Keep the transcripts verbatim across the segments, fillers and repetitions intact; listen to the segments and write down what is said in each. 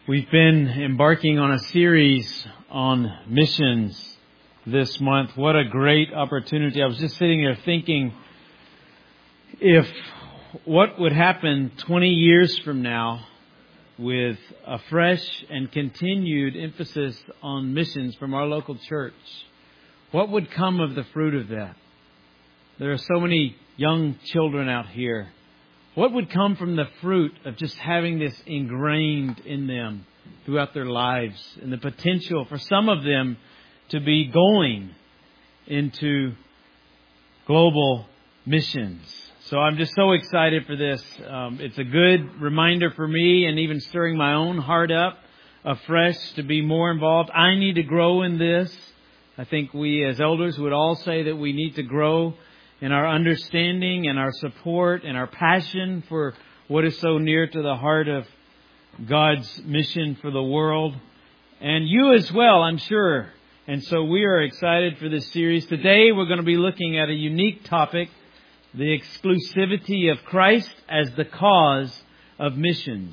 We've been embarking on a series on missions this month. What a great opportunity. I was just sitting there thinking if what would happen twenty years from now with a fresh and continued emphasis on missions from our local church. What would come of the fruit of that? There are so many young children out here. What would come from the fruit of just having this ingrained in them throughout their lives and the potential for some of them to be going into global missions? So I'm just so excited for this. Um, it's a good reminder for me and even stirring my own heart up afresh to be more involved. I need to grow in this. I think we as elders would all say that we need to grow in our understanding and our support and our passion for what is so near to the heart of God's mission for the world. And you as well, I'm sure. And so we are excited for this series. Today we're going to be looking at a unique topic, the exclusivity of Christ as the cause of missions.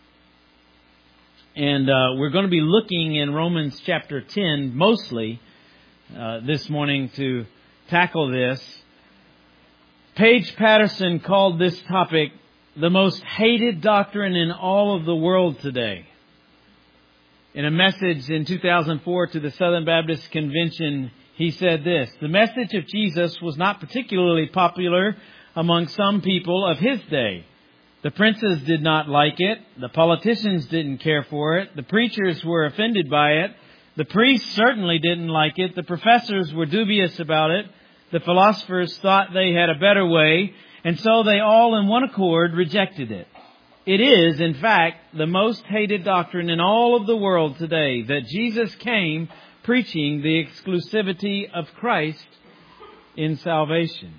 And uh, we're going to be looking in Romans chapter ten mostly uh, this morning to tackle this. Paige Patterson called this topic the most hated doctrine in all of the world today. In a message in two thousand four to the Southern Baptist Convention, he said this: "The message of Jesus was not particularly popular among some people of his day. The princes did not like it. The politicians didn't care for it. The preachers were offended by it. The priests certainly didn't like it. The professors were dubious about it. The philosophers thought they had a better way, and so they all in one accord rejected it. It is, in fact, the most hated doctrine in all of the world today, that Jesus came preaching the exclusivity of Christ in salvation."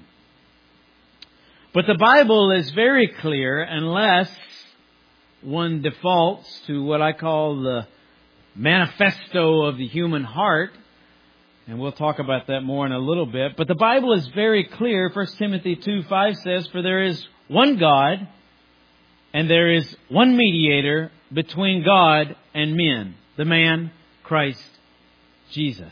But the Bible is very clear, unless one defaults to what I call the manifesto of the human heart. And we'll talk about that more in a little bit. But the Bible is very clear. First Timothy two five says, "For there is one God, and there is one mediator between God and men, the man Christ Jesus."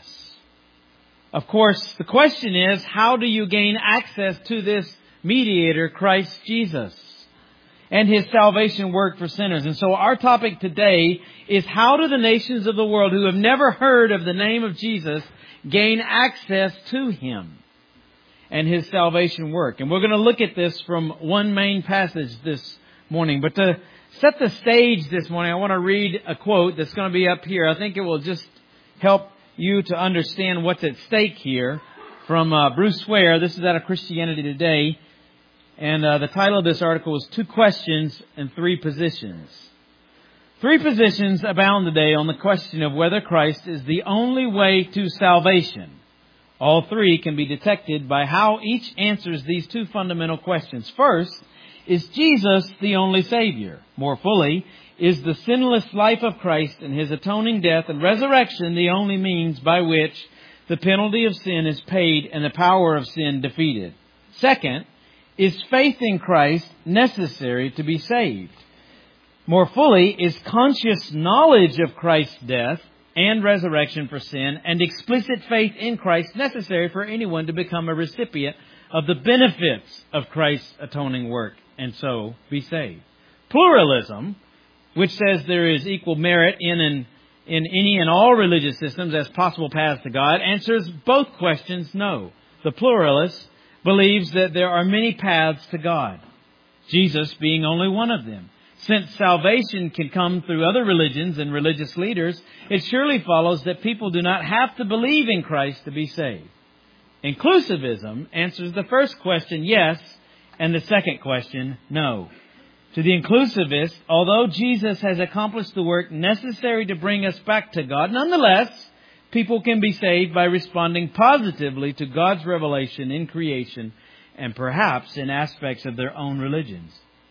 Of course, the question is, how do you gain access to this mediator, Christ Jesus, and His salvation work for sinners? And so our topic today is, how do the nations of the world who have never heard of the name of Jesus gain access to Him and His salvation work? And we're going to look at this from one main passage this morning. But to set the stage this morning, I want to read a quote that's going to be up here. I think it will just help you to understand what's at stake here, from uh, Bruce Ware. This is out of Christianity Today. And uh, the title of this article is Two Questions and Three Positions. Three positions abound today on the question of whether Christ is the only way to salvation. All three can be detected by how each answers these two fundamental questions. First, is Jesus the only Savior? More fully, is the sinless life of Christ and His atoning death and resurrection the only means by which the penalty of sin is paid and the power of sin defeated? Second, is faith in Christ necessary to be saved? More fully, is conscious knowledge of Christ's death and resurrection for sin and explicit faith in Christ necessary for anyone to become a recipient of the benefits of Christ's atoning work and so be saved? Pluralism, which says there is equal merit in and in any and all religious systems as possible paths to God, answers both questions no. The pluralist believes that there are many paths to God, Jesus being only one of them. Since salvation can come through other religions and religious leaders, it surely follows that people do not have to believe in Christ to be saved. Inclusivism answers the first question yes, and the second question no. To the inclusivist, although Jesus has accomplished the work necessary to bring us back to God, nonetheless, people can be saved by responding positively to God's revelation in creation and perhaps in aspects of their own religions.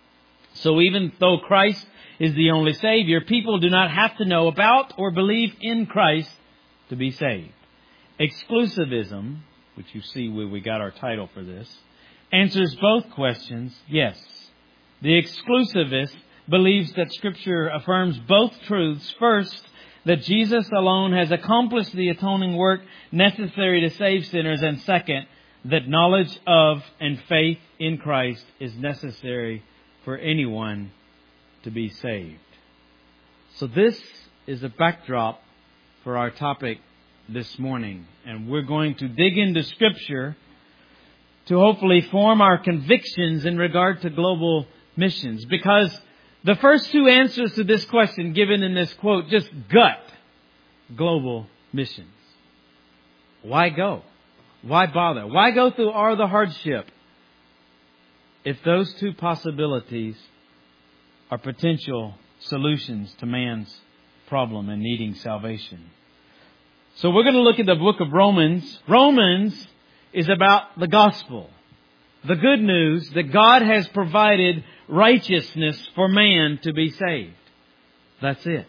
So even though Christ is the only Savior, people do not have to know about or believe in Christ to be saved. Exclusivism, which you see where we got our title for this, answers both questions yes. The exclusivist believes that Scripture affirms both truths. First, that Jesus alone has accomplished the atoning work necessary to save sinners. And second, that knowledge of and faith in Christ is necessary for anyone to be saved. So this is a backdrop for our topic this morning. And we're going to dig into Scripture to hopefully form our convictions in regard to global missions. Because the first two answers to this question given in this quote just gut global missions. Why go? Why bother? Why go through all the hardship if those two possibilities are potential solutions to man's problem in needing salvation? So we're going to look at the book of Romans. Romans is about the gospel. The good news that God has provided righteousness for man to be saved. That's it.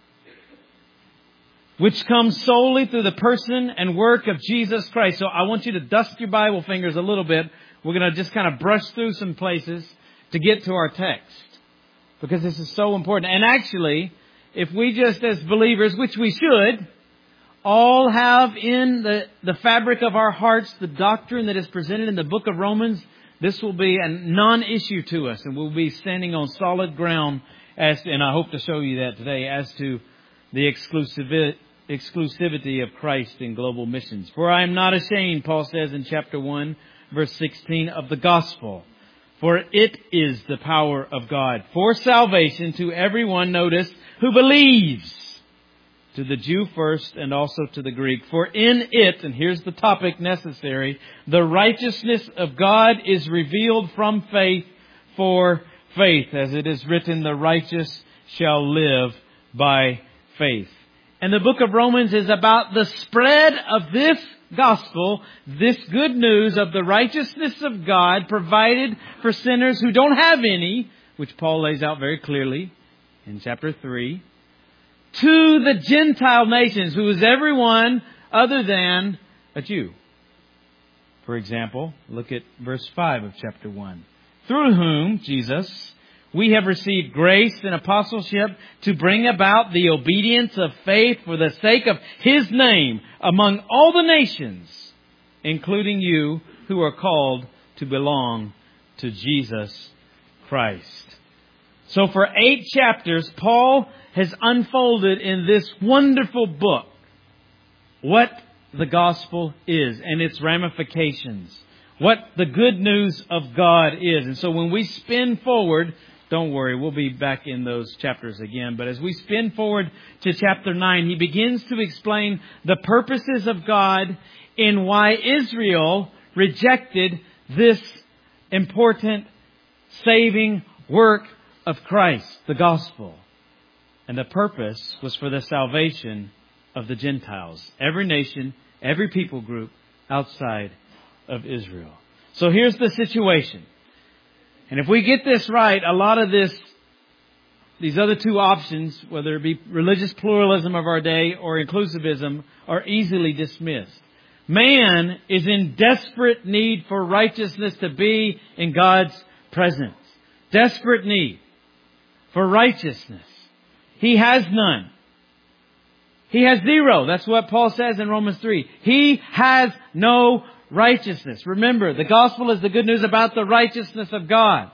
Which comes solely through the person and work of Jesus Christ. So I want you to dust your Bible fingers a little bit. We're going to just kind of brush through some places to get to our text. Because this is so important. And actually, if we just as believers, which we should, all have in the, the fabric of our hearts the doctrine that is presented in the book of Romans, this will be a non-issue to us. And we'll be standing on solid ground, as, and I hope to show you that today, as to the exclusivity, exclusivity of Christ in global missions. For I am not ashamed, Paul says in chapter one, verse sixteen, of the gospel. For it is the power of God for salvation to everyone, notice, who believes. To the Jew first and also to the Greek. For in it, and here's the topic necessary, the righteousness of God is revealed from faith for faith. As it is written, the righteous shall live by faith. And the book of Romans is about the spread of this gospel, this good news of the righteousness of God provided for sinners who don't have any, which Paul lays out very clearly in chapter three, to the Gentile nations, who is everyone other than a Jew. For example, look at verse five of chapter one. Through whom, Jesus, we have received grace and apostleship to bring about the obedience of faith for the sake of His name among all the nations, including you who are called to belong to Jesus Christ. So for eight chapters, Paul has unfolded in this wonderful book what the gospel is and its ramifications, what the good news of God is. And so when we spin forward, don't worry, we'll be back in those chapters again. But as we spin forward to chapter nine, he begins to explain the purposes of God in why Israel rejected this important saving work of Christ, the gospel. And the purpose was for the salvation of the Gentiles, every nation, every people group outside of Israel. So here's the situation. And if we get this right, a lot of this, these other two options, whether it be religious pluralism of our day or inclusivism, are easily dismissed. Man is in desperate need for righteousness to be in God's presence. Desperate need for righteousness. He has none. He has zero. That's what Paul says in Romans three. He has no righteousness. Remember, the gospel is the good news about the righteousness of God.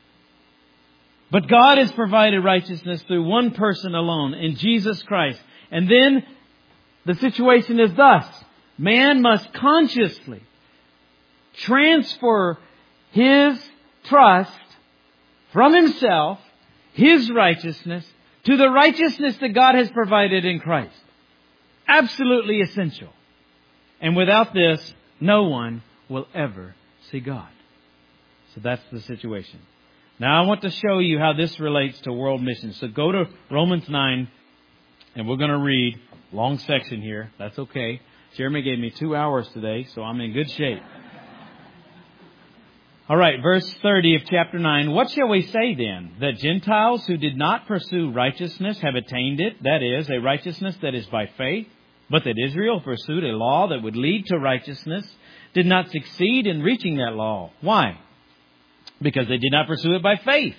But God has provided righteousness through one person alone, in Jesus Christ. And then the situation is thus. Man must consciously transfer his trust from himself, his righteousness, to the righteousness that God has provided in Christ. Absolutely essential. And without this, no one will ever see God. So that's the situation. Now I want to show you how this relates to world missions. So go to Romans nine, and we're going to read a long section here. That's okay. Jeremy gave me two hours today, so I'm in good shape. All right, verse thirty of chapter nine. What shall we say then? That Gentiles who did not pursue righteousness have attained it, that is, a righteousness that is by faith, but that Israel pursued a law that would lead to righteousness, did not succeed in reaching that law. Why? Because they did not pursue it by faith,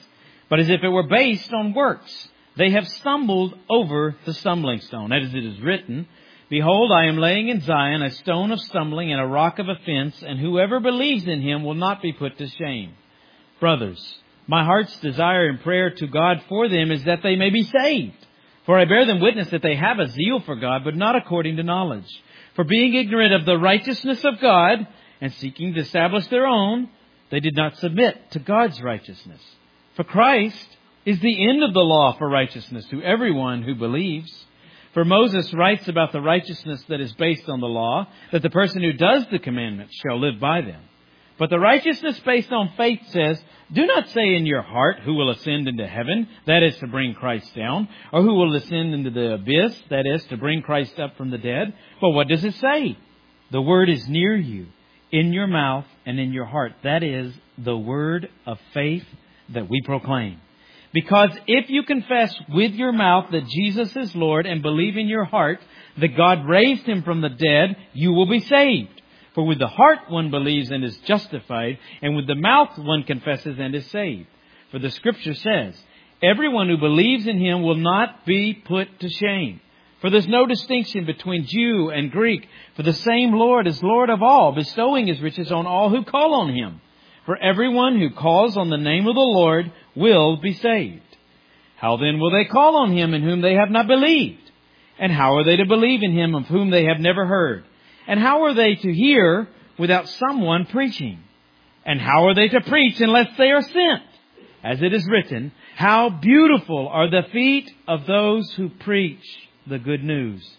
but as if it were based on works. They have stumbled over the stumbling stone. As it is written, Behold, I am laying in Zion a stone of stumbling and a rock of offense, and whoever believes in him will not be put to shame. Brothers, my heart's desire and prayer to God for them is that they may be saved. For I bear them witness that they have a zeal for God, but not according to knowledge. For being ignorant of the righteousness of God, and seeking to establish their own, they did not submit to God's righteousness. For Christ is the end of the law for righteousness to everyone who believes. For Moses writes about the righteousness that is based on the law, that the person who does the commandments shall live by them. But the righteousness based on faith says, Do not say in your heart, who will ascend into heaven, that is to bring Christ down, or who will ascend into the abyss, that is to bring Christ up from the dead. But what does it say? The word is near you, in your mouth and in your heart. That is the word of faith that we proclaim. Because if you confess with your mouth that Jesus is Lord and believe in your heart that God raised him from the dead, you will be saved. For with the heart one believes and is justified, and with the mouth one confesses and is saved. For the Scripture says, Everyone who believes in him will not be put to shame. For there's no distinction between Jew and Greek, for the same Lord is Lord of all, bestowing his riches on all who call on him. For everyone who calls on the name of the Lord will be saved. How then will they call on him in whom they have not believed? And how are they to believe in him of whom they have never heard? And how are they to hear without someone preaching? And how are they to preach unless they are sent? As it is written, How beautiful are the feet of those who preach the good news.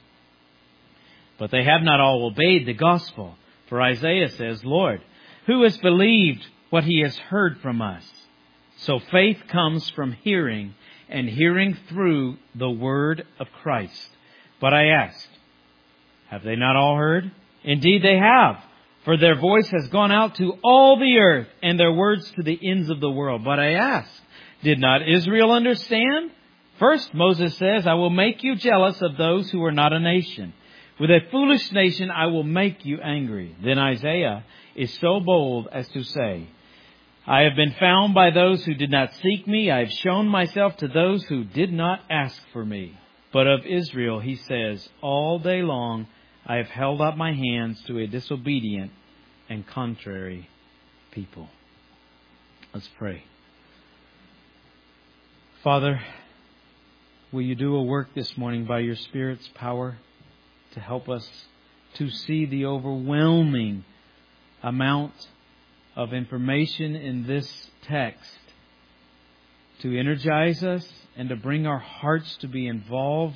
But they have not all obeyed the gospel. For Isaiah says, Lord, who has believed what he has heard from us? So faith comes from hearing, and hearing through the word of Christ. But I asked, have they not all heard? Indeed they have, for their voice has gone out to all the earth, and their words to the ends of the world. But I asked, did not Israel understand? First, Moses says, I will make you jealous of those who are not a nation. With a foolish nation I will make you angry. Then Isaiah is so bold as to say, I have been found by those who did not seek me. I have shown myself to those who did not ask for me. But of Israel he says, all day long I have held out my hands to a disobedient and contrary people. Let's pray. Father, will you do a work this morning by your Spirit's power to help us to see the overwhelming amount of information in this text, to energize us and to bring our hearts to be involved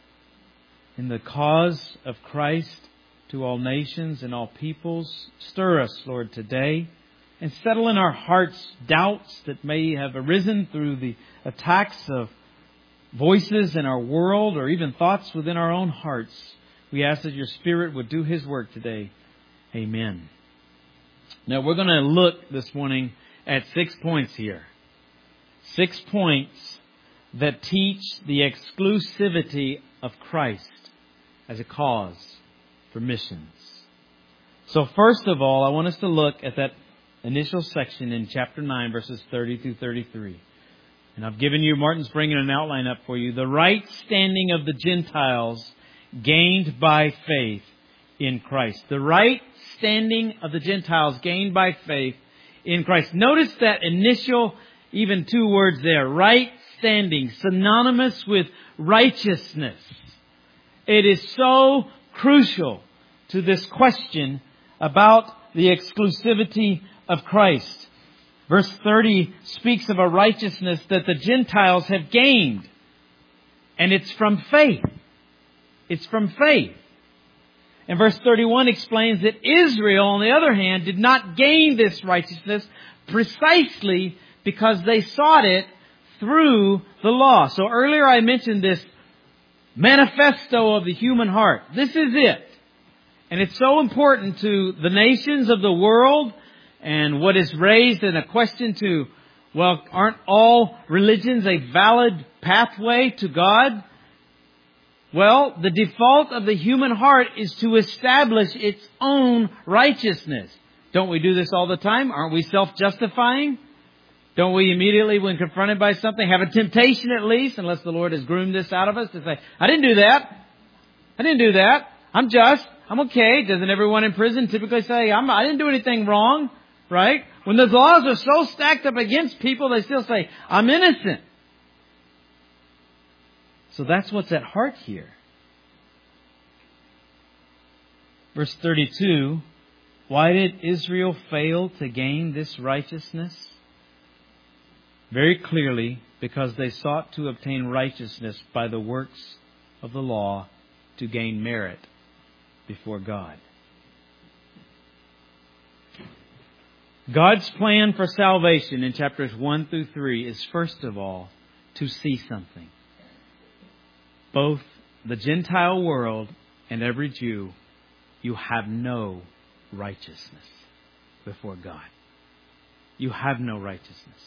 in the cause of Christ to all nations and all peoples. Stir us, Lord, today, and settle in our hearts doubts that may have arisen through the attacks of voices in our world or even thoughts within our own hearts. We ask that your Spirit would do His work today. Amen. Now we're going to look this morning at six points here. Six points that teach the exclusivity of Christ as a cause for missions. So first of all, I want us to look at that initial section in chapter nine, verses thirty through thirty-three. And I've given you, Martin's bringing an outline up for you. The right standing of the Gentiles gained by faith in Christ. The right standing of the Gentiles gained by faith in Christ. Notice that initial, even two words there, right standing, synonymous with righteousness. It is so crucial to this question about the exclusivity of Christ. Verse thirty speaks of a righteousness that the Gentiles have gained. And it's from faith. It's from faith. And verse thirty-one explains that Israel, on the other hand, did not gain this righteousness precisely because they sought it through the law. So earlier I mentioned this manifesto of the human heart. This is it. And it's so important to the nations of the world, and what is raised in a question to, well, aren't all religions a valid pathway to God? Well, the default of the human heart is to establish its own righteousness. Don't we do this all the time? Aren't we self-justifying? Don't we immediately, when confronted by something, have a temptation at least, unless the Lord has groomed this out of us, to say, I didn't do that. I didn't do that. I'm just. I'm okay. Doesn't everyone in prison typically say, I'm, I didn't do anything wrong? Right? When the laws are so stacked up against people, they still say, I'm innocent. So that's what's at heart here. Verse thirty-two, why did Israel fail to gain this righteousness? Very clearly, because they sought to obtain righteousness by the works of the law to gain merit before God. God's plan for salvation in chapters one through three is first of all to see something. Both the Gentile world and every Jew, you have no righteousness before God. You have no righteousness.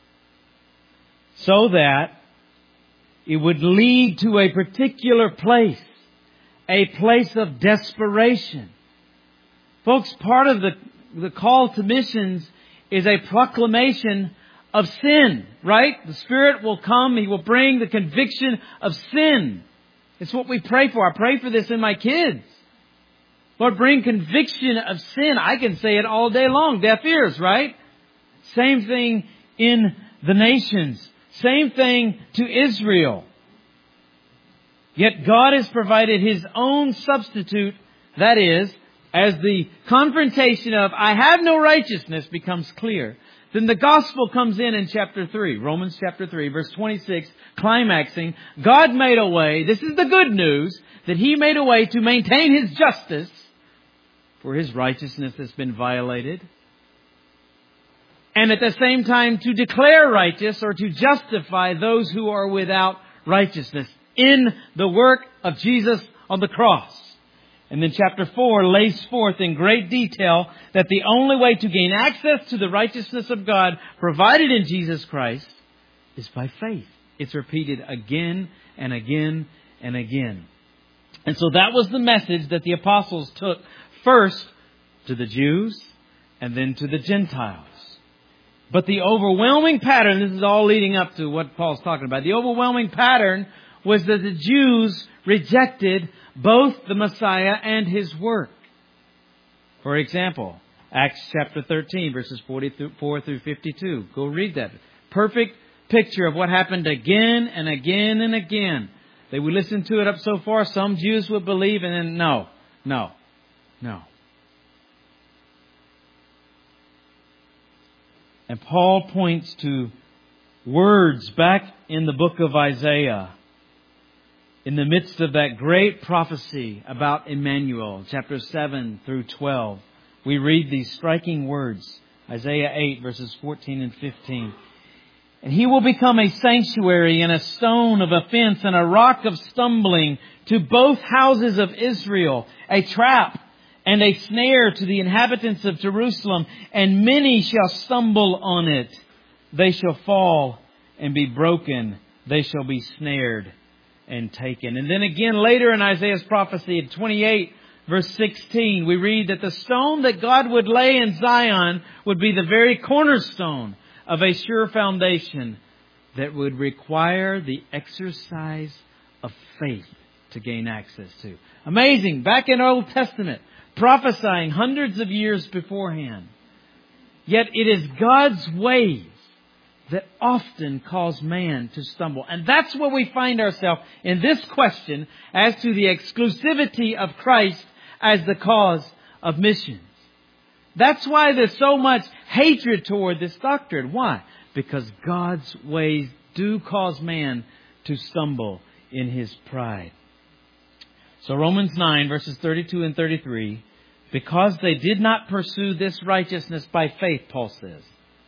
So that it would lead to a particular place, a place of desperation. Folks, part of the, the call to missions is a proclamation of sin, right? The Spirit will come. He will bring the conviction of sin. It's what we pray for. I pray for this in my kids. Lord, bring conviction of sin. I can say it all day long. Deaf ears, right? Same thing in the nations. Same thing to Israel. Yet God has provided His own substitute. That is, as the confrontation of I have no righteousness becomes clear, then the gospel comes in in chapter three, Romans chapter three, verse twenty-six, climaxing, God made a way, this is the good news, that He made a way to maintain His justice for His righteousness that's been violated. And at the same time to declare righteous or to justify those who are without righteousness in the work of Jesus on the cross. And then chapter four lays forth in great detail that the only way to gain access to the righteousness of God provided in Jesus Christ is by faith. It's repeated again and again and again. And so that was the message that the apostles took first to the Jews and then to the Gentiles. But the overwhelming pattern, this is all leading up to what Paul's talking about. The overwhelming pattern was that the Jews rejected both the Messiah and His work. For example, Acts chapter thirteen, verses forty-four through fifty-two. Go read that. Perfect picture of what happened again and again and again. They would listen to it up so far, some Jews would believe, and then no, no, no. And Paul points to words back in the book of Isaiah, in the midst of that great prophecy about Emmanuel, chapters seven through twelve. We read these striking words, Isaiah eight, verses fourteen and fifteen. And He will become a sanctuary and a stone of offense and a rock of stumbling to both houses of Israel, a trap and a snare to the inhabitants of Jerusalem, and many shall stumble on it. They shall fall and be broken. They shall be snared and taken. And then again later in Isaiah's prophecy in twenty-eight, verse sixteen, we read that the stone that God would lay in Zion would be the very cornerstone of a sure foundation that would require the exercise of faith to gain access to. Amazing. Back in Old Testament, prophesying hundreds of years beforehand. Yet it is God's ways that often cause man to stumble. And that's where we find ourselves in this question as to the exclusivity of Christ as the cause of missions. That's why there's so much hatred toward this doctrine. Why? Because God's ways do cause man to stumble in his pride. So Romans nine, verses thirty-two and thirty-three, because they did not pursue this righteousness by faith, Paul says.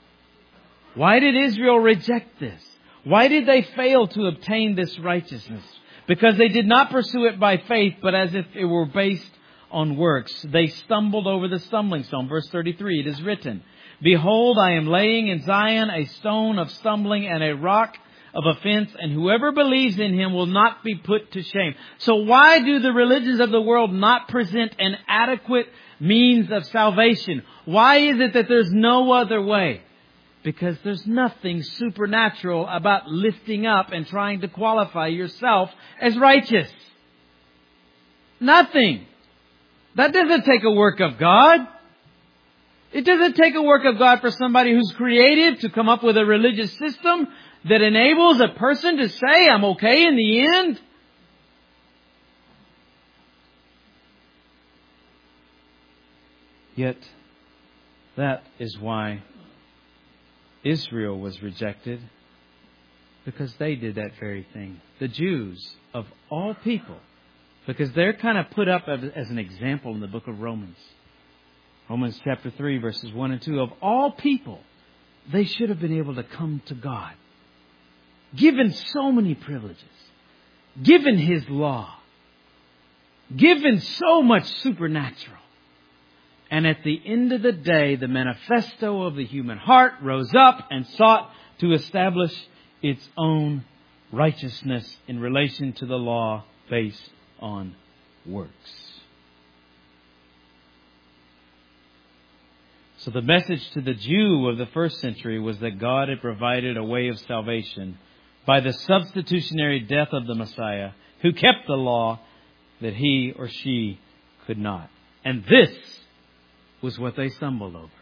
Why did Israel reject this? Why did they fail to obtain this righteousness? Because they did not pursue it by faith, but as if it were based on works. They stumbled over the stumbling stone. Verse thirty-three, it is written, Behold, I am laying in Zion a stone of stumbling and a rock of offense, and whoever believes in Him will not be put to shame. So why do the religions of the world not present an adequate means of salvation? Why is it that there's no other way? Because there's nothing supernatural about lifting up and trying to qualify yourself as righteous. Nothing. That doesn't take a work of God. It doesn't take a work of God for somebody who's creative to come up with a religious system that enables a person to say, I'm okay in the end. Yet, that is why Israel was rejected, because they did that very thing. The Jews, of all people, because they're kind of put up as an example in the book of Romans. Romans chapter three, verses one and two. Of all people, they should have been able to come to God, given so many privileges, given His law, given so much supernatural. And at the end of the day, the manifesto of the human heart rose up and sought to establish its own righteousness in relation to the law based on works. So the message to the Jew of the first century was that God had provided a way of salvation by the substitutionary death of the Messiah, who kept the law that he or she could not. And this was what they stumbled over.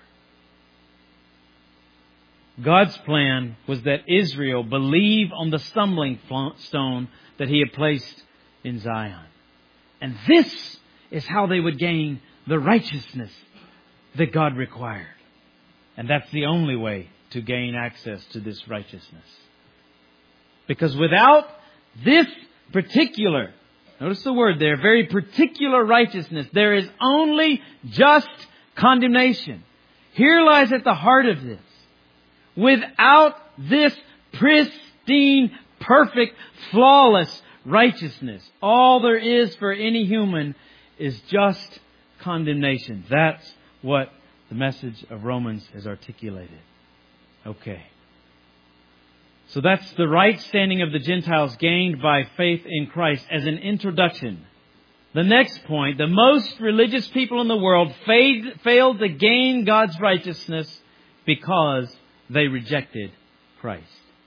God's plan was that Israel believe on the stumbling stone that He had placed in Zion. And this is how they would gain the righteousness that God required. And that's the only way to gain access to this righteousness. Because without this particular, notice the word there, very particular righteousness, there is only just condemnation. Here lies at the heart of this. Without this pristine, perfect, flawless righteousness, all there is for any human is just condemnation. That's what the message of Romans has articulated. Okay. So that's the right standing of the Gentiles gained by faith in Christ as an introduction. The next point, the most religious people in the world failed to gain God's righteousness because they rejected Christ.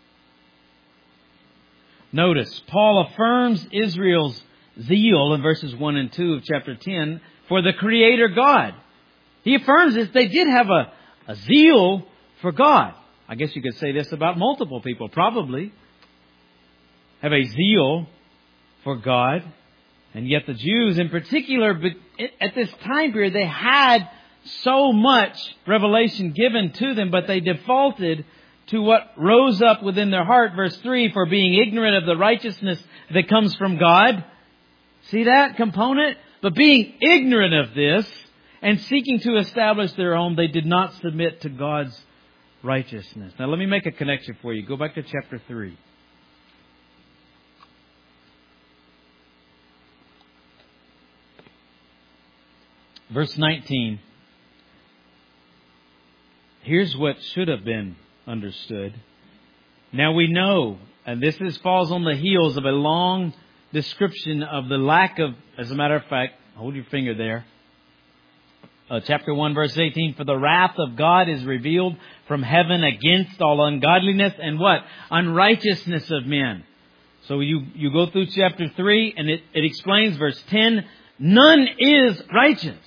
Notice, Paul affirms Israel's zeal in verses one and two of chapter ten for the Creator God. He affirms this. They did have a, a zeal for God. I guess you could say this about multiple people, probably. Have a zeal for God. And yet the Jews in particular, but at this time period, they had so much revelation given to them, but they defaulted to what rose up within their heart. Verse three, for being ignorant of the righteousness that comes from God. See that component? But being ignorant of this and seeking to establish their own, they did not submit to God's righteousness. Now let me make a connection for you. Go back to chapter three. Verse nineteen. Here's what should have been understood. Now we know, and this is falls on the heels of a long description of the lack of, as a matter of fact, hold your finger there. Uh, chapter one, verse eighteen, for the wrath of God is revealed from heaven against all ungodliness and what? Unrighteousness of men. So you, you go through chapter three and it, it explains verse ten, none is righteous.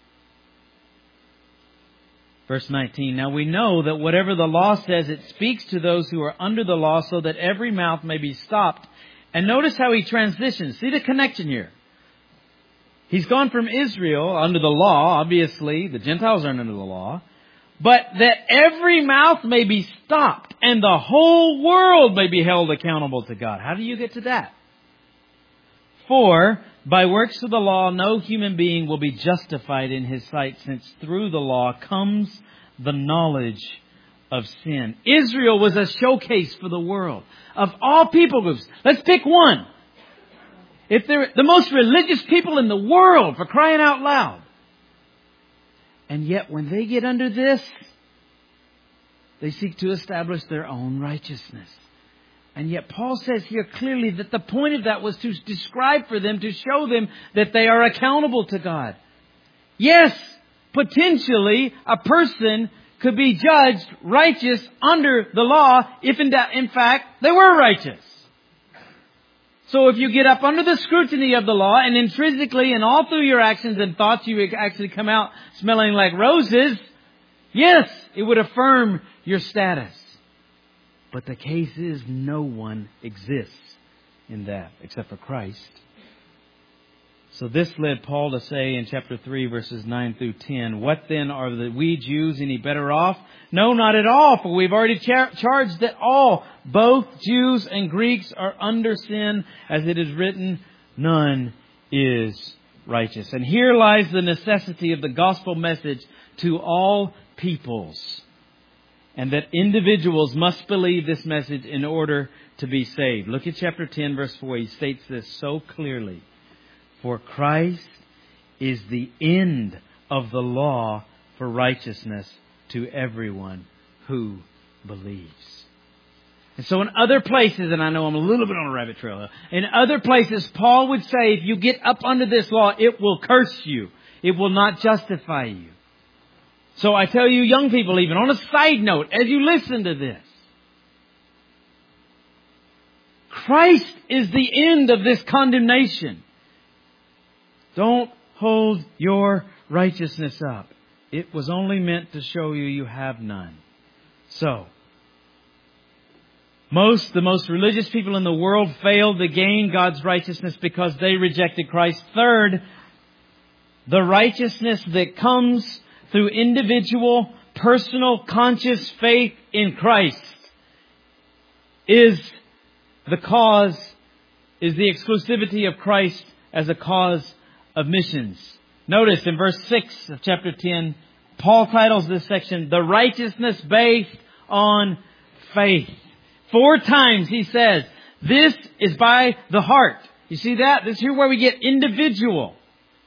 Verse nineteen, now we know that whatever the law says, it speaks to those who are under the law so that every mouth may be stopped. And notice how he transitions. See the connection here. He's gone from Israel under the law, obviously, the Gentiles aren't under the law, but that every mouth may be stopped and the whole world may be held accountable to God. How do you get to that? For by works of the law, no human being will be justified in his sight, since through the law comes the knowledge of sin. Israel was a showcase for the world. Of all people groups, let's pick one. If they're the most religious people in the world, for crying out loud. And yet when they get under this, they seek to establish their own righteousness. And yet Paul says here clearly that the point of that was to describe for them, to show them that they are accountable to God. Yes, potentially a person could be judged righteous under the law if in, in fact they were righteous. So if you get up under the scrutiny of the law and intrinsically and all through your actions and thoughts you actually come out smelling like roses, yes, it would affirm your status. But the case is no one exists in that except for Christ. So this led Paul to say in chapter three, verses nine through ten, what then, are the we Jews any better off? No, not at all, for we've already char- charged that all, both Jews and Greeks, are under sin, as it is written, none is righteous. And here lies the necessity of the gospel message to all peoples, and that individuals must believe this message in order to be saved. Look at chapter ten, verse four. He states this so clearly. For Christ is the end of the law for righteousness to everyone who believes. And so in other places, and I know I'm a little bit on a rabbit trail, in other places, Paul would say, if you get up under this law, it will curse you. It will not justify you. So I tell you, young people, even on a side note, as you listen to this, Christ is the end of this condemnation. Don't hold your righteousness up. It was only meant to show you you have none. So, most, the most religious people in the world failed to gain God's righteousness because they rejected Christ. Third, the righteousness that comes through individual, personal, conscious faith in Christ is the cause, is the exclusivity of Christ as a cause of missions. Notice in verse six of chapter ten, Paul titles this section, The Righteousness Based on Faith. Four times he says, this is by the heart. You see that? This is here where we get individual.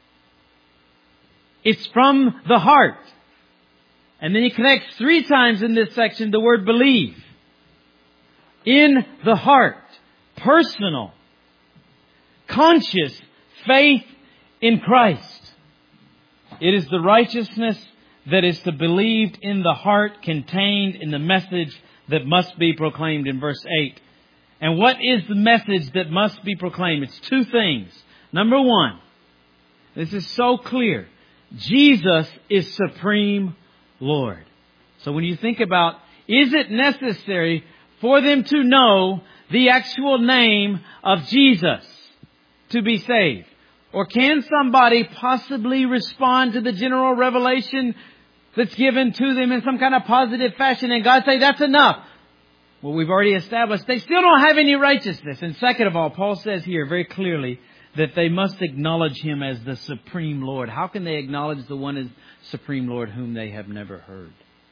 It's from the heart. And then he connects three times in this section the word believe. In the heart. Personal. Conscious faith in Christ. It is the righteousness that is to be believed in the heart contained in the message that must be proclaimed in verse eight. And what is the message that must be proclaimed? It's two things. Number one, this is so clear. Jesus is supreme Lord. So when you think about, is it necessary for them to know the actual name of Jesus to be saved? Or can somebody possibly respond to the general revelation that's given to them in some kind of positive fashion and God say, that's enough? Well, we've already established they still don't have any righteousness. And second of all, Paul says here very clearly that they must acknowledge Him as the supreme Lord. How can they acknowledge the one as supreme Lord whom they have never heard?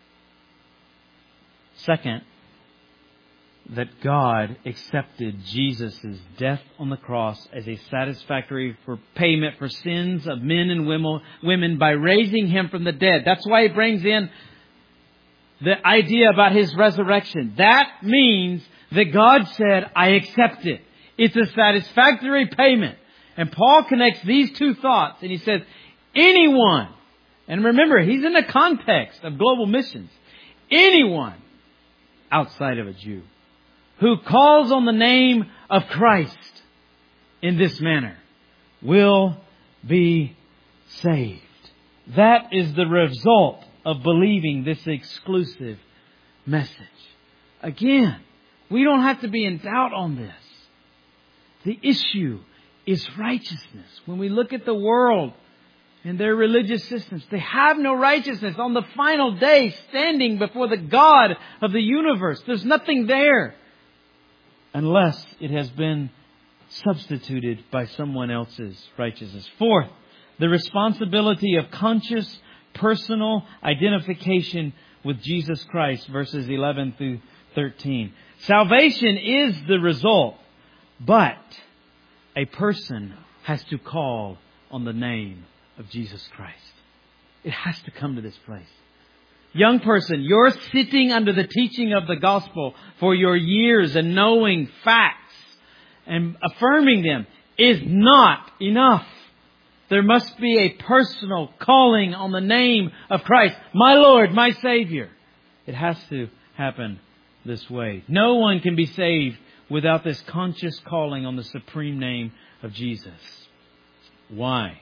Second, that God accepted Jesus' death on the cross as a satisfactory for payment for sins of men and women by raising Him from the dead. That's why He brings in the idea about His resurrection. That means that God said, I accept it. It's a satisfactory payment. And Paul connects these two thoughts and he says, anyone, and remember, he's in the context of global missions, anyone outside of a Jew who calls on the name of Christ in this manner will be saved. That is the result of believing this exclusive message. Again, we don't have to be in doubt on this. The issue is righteousness. When we look at the world and their religious systems, they have no righteousness on the final day standing before the God of the universe. There's nothing there unless it has been substituted by someone else's righteousness. Fourth, the responsibility of conscious personal identification with Jesus Christ, verses eleven through thirteen. Salvation is the result, but a person has to call on the name of Jesus Christ. It has to come to this place. Young person, you're sitting under the teaching of the gospel for your years and knowing facts and affirming them is not enough. There must be a personal calling on the name of Christ, my Lord, my Savior. It has to happen this way. No one can be saved without this conscious calling on the supreme name of Jesus. Why?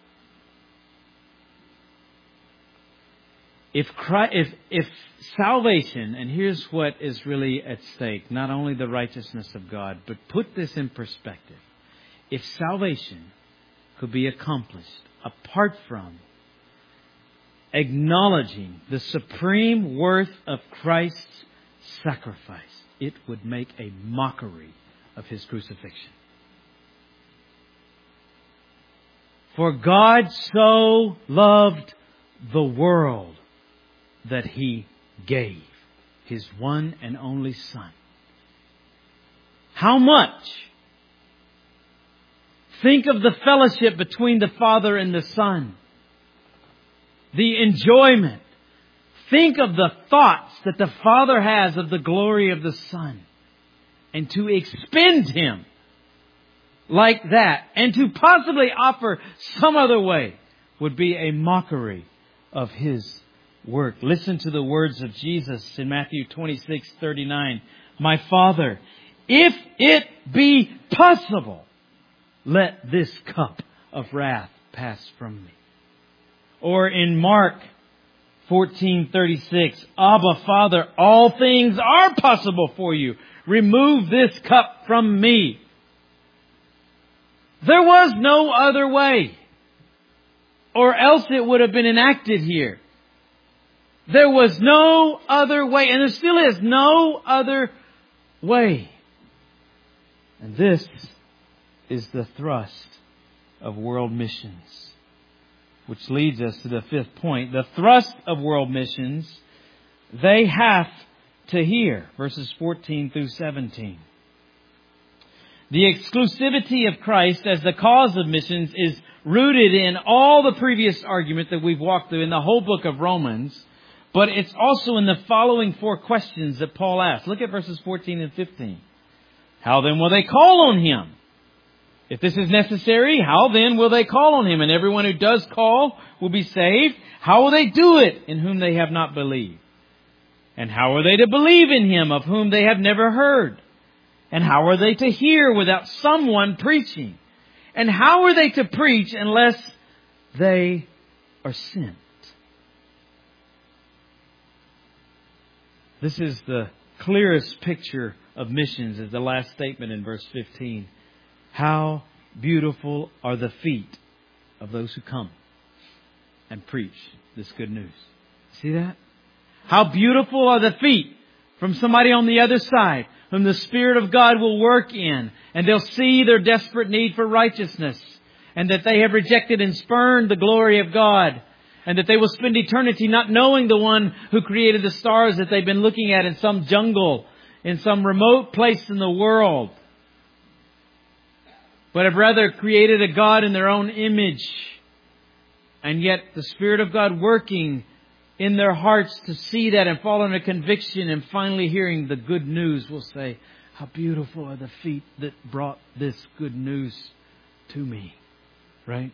If Christ, if, if salvation, and here's what is really at stake, not only the righteousness of God, but put this in perspective. If salvation could be accomplished apart from acknowledging the supreme worth of Christ's sacrifice, it would make a mockery of His crucifixion. For God so loved the world that He gave His one and only Son. How much? Think of the fellowship between the Father and the Son. The enjoyment. Think of the thoughts that the Father has of the glory of the Son. And to expend Him like that, and to possibly offer some other way, would be a mockery of His work. Listen to the words of Jesus in Matthew twenty-six thirty-nine. My Father, if it be possible, let this cup of wrath pass from me. Or in Mark fourteen thirty-six, Abba, Father, all things are possible for you. Remove this cup from me. There was no other way, or else it would have been enacted here. There was no other way, and there still is no other way. And this is the thrust of world missions. Which leads us to the fifth point. The thrust of world missions, they have to hear. Verses fourteen through seventeen. The exclusivity of Christ as the cause of missions is rooted in all the previous argument that we've walked through in the whole book of Romans. But it's also in the following four questions that Paul asked. Look at verses fourteen and fifteen. How then will they call on Him? If this is necessary, how then will they call on Him? And everyone who does call will be saved. How will they do it in whom they have not believed? And how are they to believe in Him of whom they have never heard? And how are they to hear without someone preaching? And how are they to preach unless they are sent? This is the clearest picture of missions, is the last statement in verse fifteen. How beautiful are the feet of those who come and preach this good news. See that? How beautiful are the feet from somebody on the other side whom the Spirit of God will work in, and they'll see their desperate need for righteousness, and that they have rejected and spurned the glory of God, and that they will spend eternity not knowing the one who created the stars that they've been looking at in some jungle, in some remote place in the world, but have rather created a God in their own image. And yet the Spirit of God working in their hearts to see that and fall under conviction, and finally hearing the good news will say, how beautiful are the feet that brought this good news to me. Right?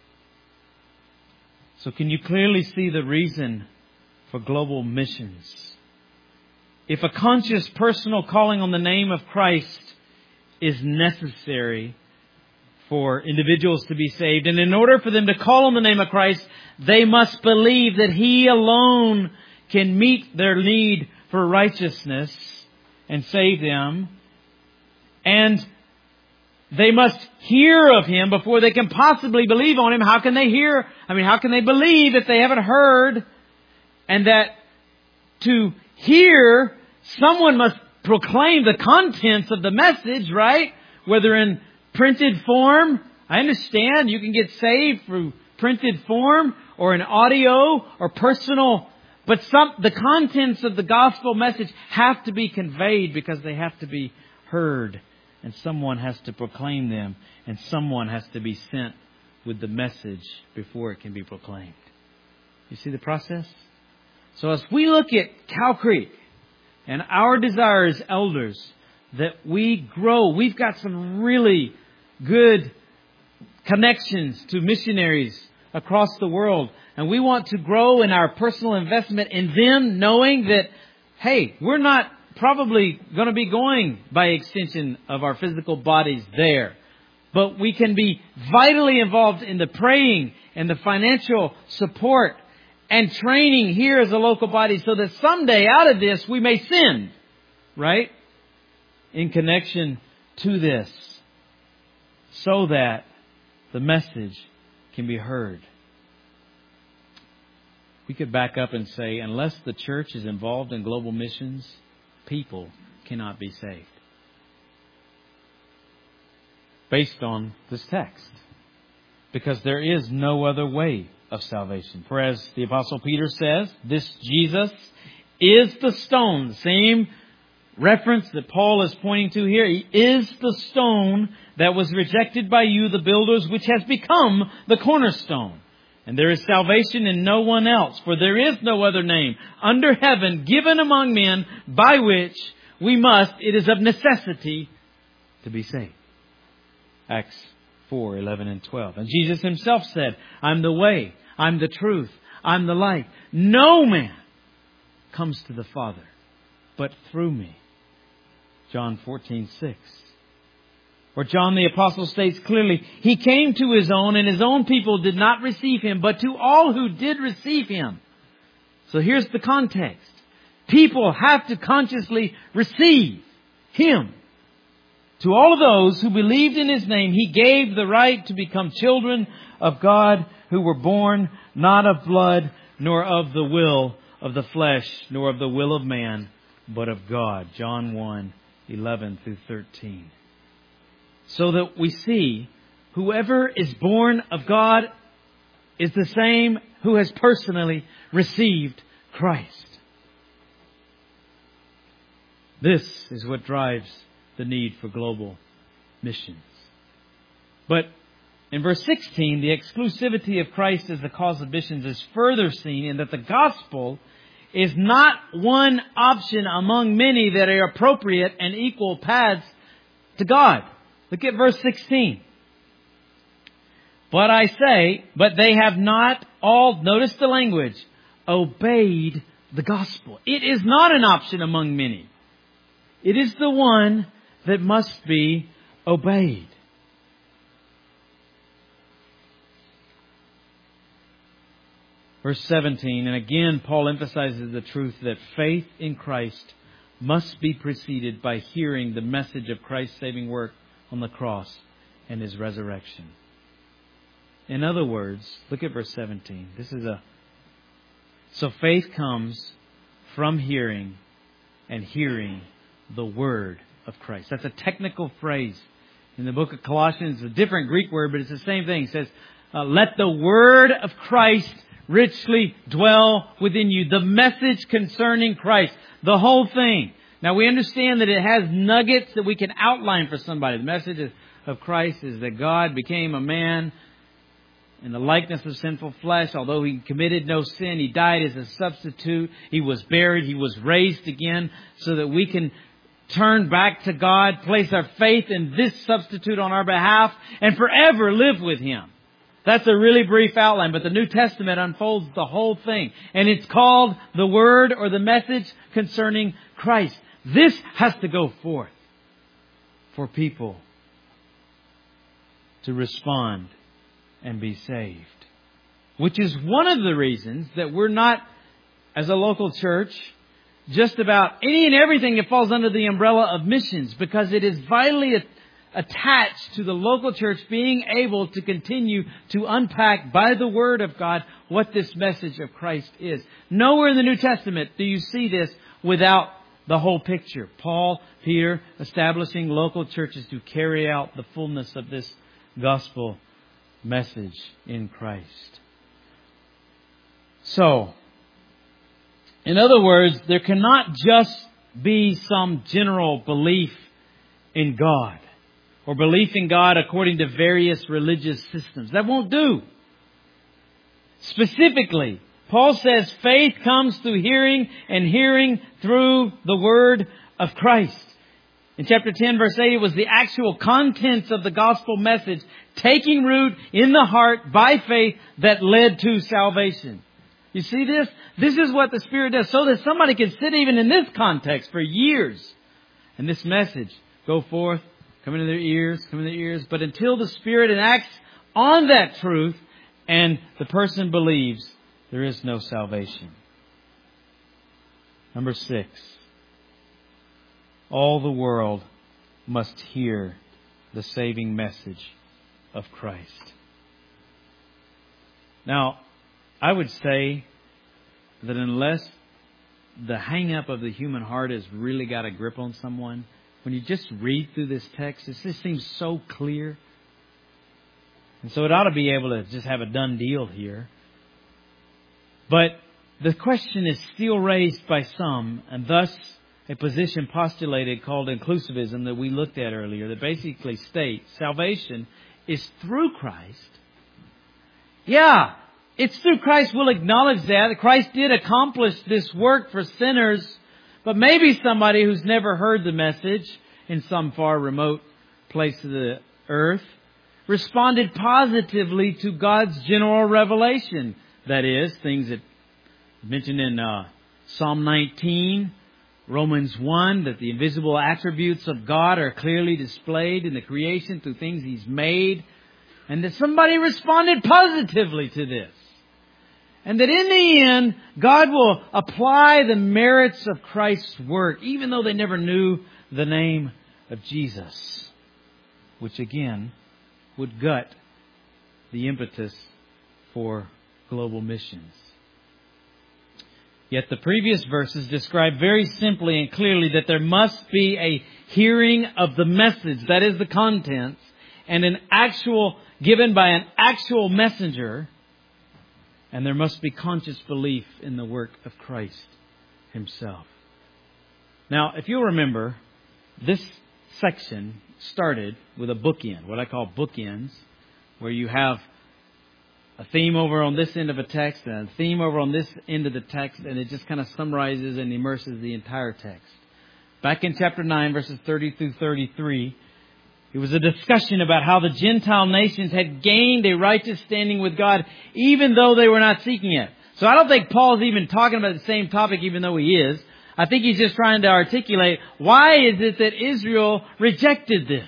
So can you clearly see the reason for global missions? If a conscious personal calling on the name of Christ is necessary for individuals to be saved, and in order for them to call on the name of Christ, they must believe that He alone can meet their need for righteousness and save them. And they must hear of Him before they can possibly believe on Him. How can they hear? I mean, how can they believe if they haven't heard? And that to hear, someone must proclaim the contents of the message, right? Whether in printed form. I understand you can get saved through printed form or in audio or personal. But some, the contents of the gospel message have to be conveyed because they have to be heard. And someone has to proclaim them. And someone has to be sent with the message before it can be proclaimed. You see the process? So as we look at Cow Creek and our desire as elders that we grow, we've got some really good connections to missionaries across the world And we want to grow in our personal investment in them, knowing that, hey, we're not probably going to be going by extension of our physical bodies there. But we can be vitally involved in the praying and the financial support and training here as a local body so that someday out of this we may send, right? In connection to this, so that the message can be heard. We could back up and say, unless the church is involved in global missions, people cannot be saved. Based on this text. Because there is no other way of salvation. For as the Apostle Peter says, this Jesus is the stone. The same reference that Paul is pointing to here. He is the stone that was rejected by you, the builders, which has become the cornerstone. And there is salvation in no one else. For there is no other name under heaven given among men by which we must, it is of necessity, to be saved. Acts four, eleven and twelve. And Jesus Himself said, I'm the way, I'm the truth, I'm the light. No man comes to the Father but through me. John fourteen, six. Or John the Apostle states clearly, He came to His own and His own people did not receive Him, but to all who did receive Him. So here's the context. People have to consciously receive Him. To all of those who believed in His name, He gave the right to become children of God, who were born not of blood, nor of the will of the flesh, nor of the will of man, but of God. John one, eleven through thirteen. So that we see whoever is born of God is the same who has personally received Christ. This is what drives the need for global missions. But in verse sixteen, the exclusivity of Christ as the cause of missions is further seen in that the gospel is not one option among many that are appropriate and equal paths to God. Look at verse sixteen. But I say, but they have not all, notice the language, obeyed the gospel. It is not an option among many. It is the one that must be obeyed. Verse seventeen, and again Paul emphasizes the truth that faith in Christ must be preceded by hearing the message of Christ's saving work on the cross and His resurrection. In other words, look at verse seventeen. This is a so faith comes from hearing, and hearing the word of Christ. That's a technical phrase. In the book of Colossians, it's a different Greek word, but it's the same thing. It says, uh, let the word of Christ richly dwell within you. The message concerning Christ. The whole thing. Now we understand that it has nuggets that we can outline for somebody. The message of Christ is that God became a man in the likeness of sinful flesh. Although He committed no sin, He died as a substitute. He was buried. He was raised again so that we can turn back to God, place our faith in this substitute on our behalf, and forever live with Him. That's a really brief outline, but the New Testament unfolds the whole thing. And it's called the Word or the message concerning Christ. This has to go forth for people to respond and be saved. Which is one of the reasons that we're not, as a local church, just about any and everything that falls under the umbrella of missions, because it is vitally attached to the local church being able to continue to unpack by the Word of God what this message of Christ is. Nowhere in the New Testament do you see this without the whole picture. Paul, Peter, establishing local churches to carry out the fullness of this gospel message in Christ. So, in other words, there cannot just be some general belief in God or belief in God according to various religious systems. That won't do. Specifically, Paul says faith comes through hearing, and hearing through the Word of Christ. In chapter ten, verse eight, it was the actual contents of the gospel message taking root in the heart by faith that led to salvation. You see this? This is what the Spirit does, so that somebody can sit even in this context for years. And this message go forth, come into their ears, come into their ears. But until the Spirit enacts on that truth and the person believes, there is no salvation. Number six. All the world must hear the saving message of Christ. Now, I would say that unless the hang-up of the human heart has really got a grip on someone, when you just read through this text, it just seems so clear. And so it ought to be able to just have a done deal here. But the question is still raised by some, and thus a position postulated called inclusivism that we looked at earlier, that basically states salvation is through Christ. Yeah, it's through Christ. We'll acknowledge that. Christ did accomplish this work for sinners, but maybe somebody who's never heard the message in some far remote place of the earth responded positively to God's general revelation. That is, things that mentioned in uh, Psalm nineteen, Romans one, that the invisible attributes of God are clearly displayed in the creation through things He's made. And that somebody responded positively to this. And that in the end, God will apply the merits of Christ's work, even though they never knew the name of Jesus. Which again, would gut the impetus for global missions. Yet the previous verses describe very simply and clearly that there must be a hearing of the message, that is the contents, and an actual, given by an actual messenger, and there must be conscious belief in the work of Christ Himself. Now, if you'll remember, this section started with a bookend, what I call bookends, where you have a theme over on this end of a text and a theme over on this end of the text, and it just kind of summarizes and immerses the entire text. Back in chapter nine, verses thirty through thirty-three, it was a discussion about how the Gentile nations had gained a righteous standing with God, even though they were not seeking it. So I don't think Paul's even talking about the same topic, even though he is. I think he's just trying to articulate, why is it that Israel rejected this?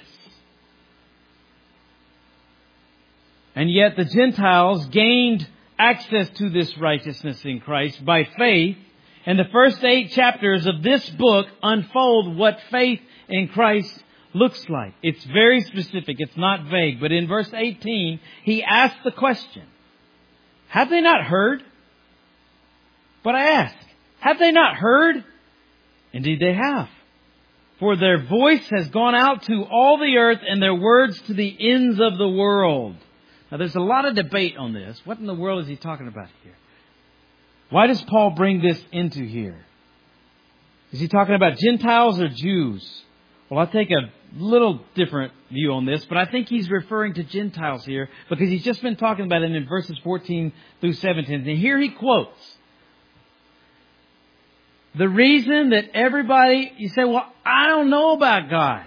And yet the Gentiles gained access to this righteousness in Christ by faith. And the first eight chapters of this book unfold what faith in Christ looks like. It's very specific. It's not vague. But in verse eighteen, he asks the question, have they not heard? But I ask, have they not heard? Indeed they have. For their voice has gone out to all the earth, and their words to the ends of the world. Now there's a lot of debate on this. What in the world is he talking about here? Why does Paul bring this into here? Is he talking about Gentiles or Jews? Well, I'll take a little different view on this, but I think he's referring to Gentiles here because he's just been talking about it in verses fourteen through seventeen. And here he quotes the reason that everybody, you say, well, I don't know about God.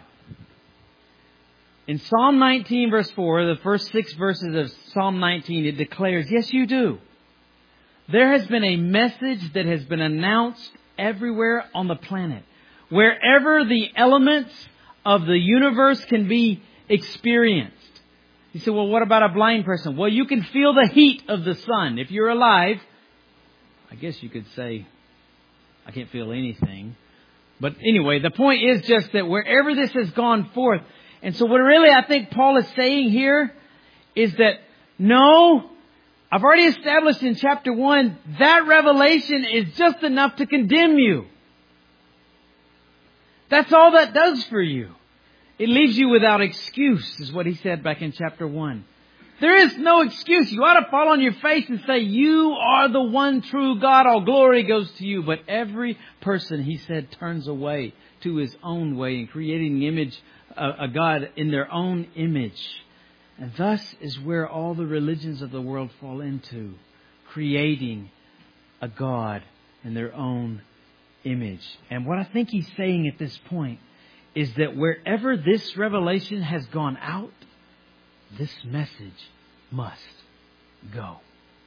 In Psalm nineteen, verse four, the first six verses of Psalm nineteen, it declares, yes, you do. There has been a message that has been announced everywhere on the planet. Wherever the elements of the universe can be experienced. You say, well, what about a blind person? Well, you can feel the heat of the sun. If you're alive, I guess you could say, I can't feel anything. But anyway, the point is just that wherever this has gone forth, and so what really I think Paul is saying here is that, no, I've already established in chapter one, that revelation is just enough to condemn you. That's all that does for you. It leaves you without excuse, is what he said back in chapter one. There is no excuse. You ought to fall on your face and say, you are the one true God. All glory goes to you. But every person, he said, turns away to his own way and creating the image, uh, a God in their own image. And thus is where all the religions of the world fall into, creating a God in their own image. And what I think he's saying at this point is that wherever this revelation has gone out, this message must go.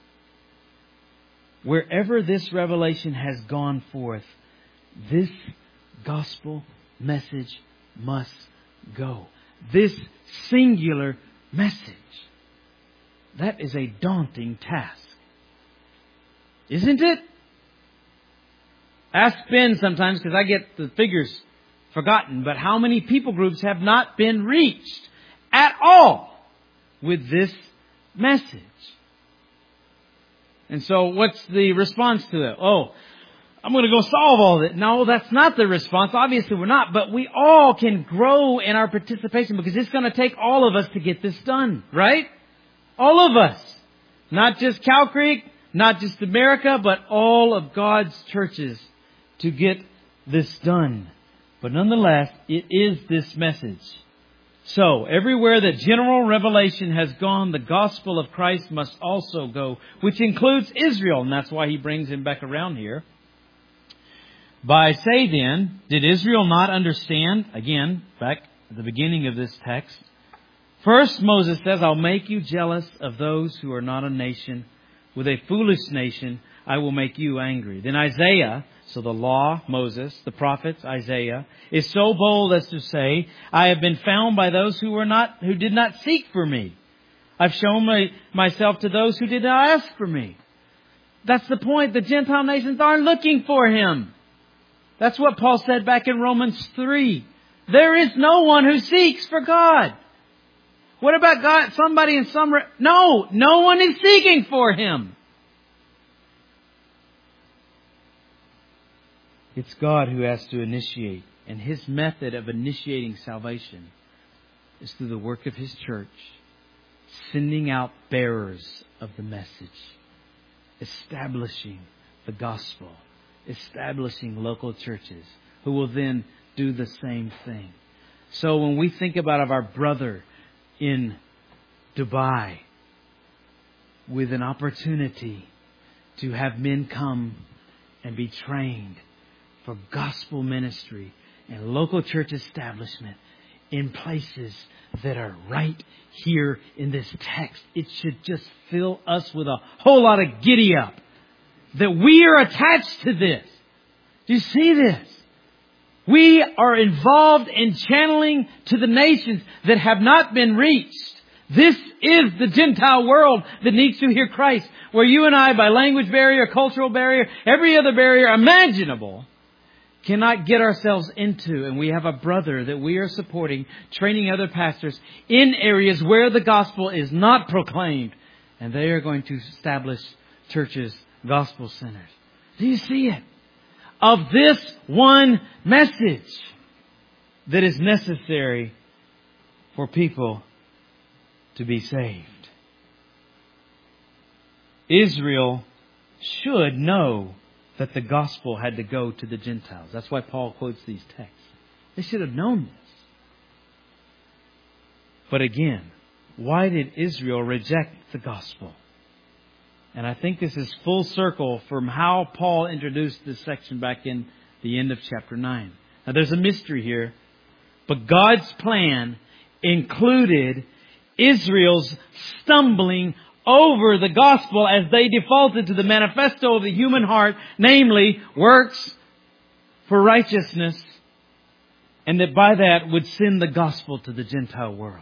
Wherever this revelation has gone forth, this gospel message must go. This singular message. That is a daunting task. Isn't it? Ask Ben sometimes, because I get the figures forgotten, but how many people groups have not been reached at all with this message? And so what's the response to it? Oh, I'm going to go solve all of it. No, that's not the response. Obviously we're not, but we all can grow in our participation because it's going to take all of us to get this done, right? All of us. Not just Cow Creek, not just America, but all of God's churches to get this done. But nonetheless, it is this message. So, everywhere that general revelation has gone, the gospel of Christ must also go, which includes Israel. And that's why he brings him back around here. By say then, did Israel not understand? Again, back at the beginning of this text. First, Moses says, I'll make you jealous of those who are not a nation. With a foolish nation, I will make you angry. Then Isaiah, so the law, Moses, the prophets, Isaiah, is so bold as to say, I have been found by those who were not, who did not seek for me. I've shown my, myself to those who did not ask for me. That's the point. The Gentile nations aren't looking for Him. That's what Paul said back in Romans three. There is no one who seeks for God. What about God? Somebody in some... Re- no, no one is seeking for Him. It's God who has to initiate. And His method of initiating salvation is through the work of His church, sending out bearers of the message, establishing the gospel, establishing local churches who will then do the same thing. So when we think about of our brother in Dubai with an opportunity to have men come and be trained for gospel ministry and local church establishment in places that are right here in this text, it should just fill us with a whole lot of giddy up that we are attached to this. Do you see this? We are involved in channeling to the nations that have not been reached. This is the Gentile world that needs to hear Christ. Where you and I, by language barrier, cultural barrier, every other barrier imaginable, cannot get ourselves into. And we have a brother that we are supporting, training other pastors in areas where the gospel is not proclaimed. And they are going to establish churches, gospel centers. Do you see it? Of this one message that is necessary for people to be saved. Israel should know that the gospel had to go to the Gentiles. That's why Paul quotes these texts. They should have known this. But again, why did Israel reject the gospel? And I think this is full circle from how Paul introduced this section back in the end of chapter nine. Now there's a mystery here, but God's plan included Israel's stumbling over the gospel as they defaulted to the manifesto of the human heart, namely works for righteousness, and that by that would send the gospel to the Gentile world.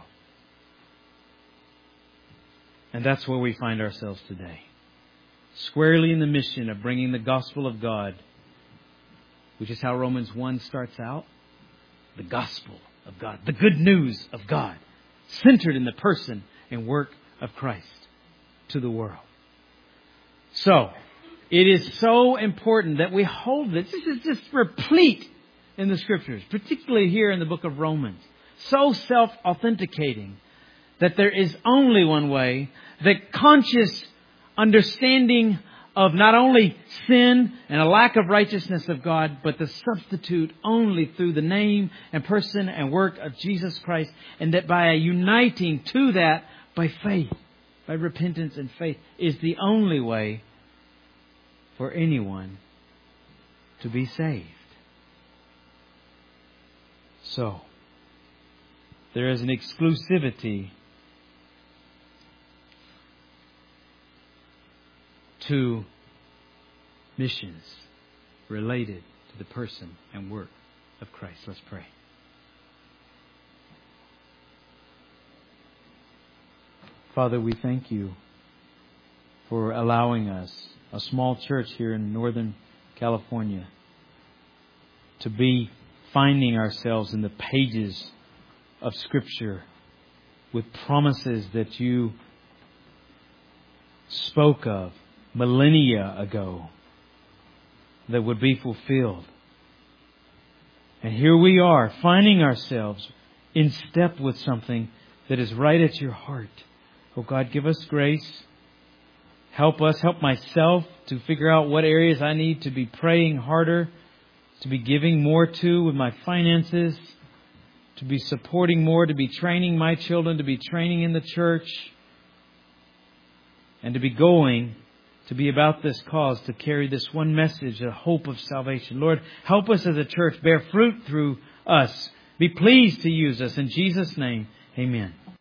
And that's where we find ourselves today. Squarely in the mission of bringing the gospel of God, which is how Romans one starts out. The gospel of God. The good news of God. Centered in the person and work of Christ to the world. So, it is so important that we hold this. This is just replete in the Scriptures, particularly here in the book of Romans. So self-authenticating that there is only one way, that conscious understanding of not only sin and a lack of righteousness of God, but the substitute only through the name and person and work of Jesus Christ. And that by uniting to that by faith, by repentance and faith, is the only way for anyone to be saved. So, there is an exclusivity to missions related to the person and work of Christ. Let's pray. Father, we thank You for allowing us, a small church here in Northern California, to be finding ourselves in the pages of Scripture with promises that You spoke of millennia ago that would be fulfilled. And here we are, finding ourselves in step with something that is right at Your heart. Oh God, give us grace. Help us, help myself to figure out what areas I need to be praying harder, to be giving more to with my finances, to be supporting more, to be training my children, to be training in the church, and to be going to be about this cause, to carry this one message, a hope of salvation. Lord, help us as a church bear fruit through us. Be pleased to use us. In Jesus' name, amen.